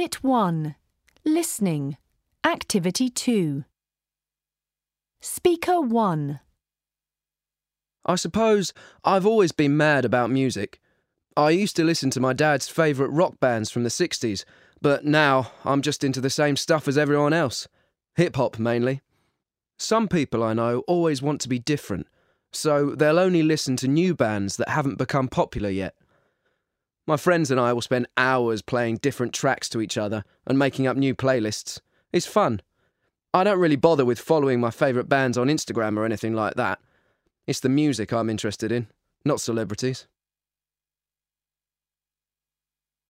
Unit 1. Listening. Activity 2. Speaker 1. I suppose I've always been mad about music. I used to listen to my dad's favourite rock bands from the 60s, but now I'm just into the same stuff as everyone else. Hip-hop mainly. Some people I know always want to be different, so they'll only listen to new bands that haven't become popular yet. My friends and I will spend hours playing different tracks to each other and making up new playlists. It's fun. I don't really bother with following my favourite bands on Instagram or anything like that. It's the music I'm interested in, not celebrities.